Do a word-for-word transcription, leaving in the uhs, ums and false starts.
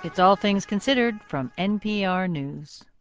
It's All Things Considered from N P R News.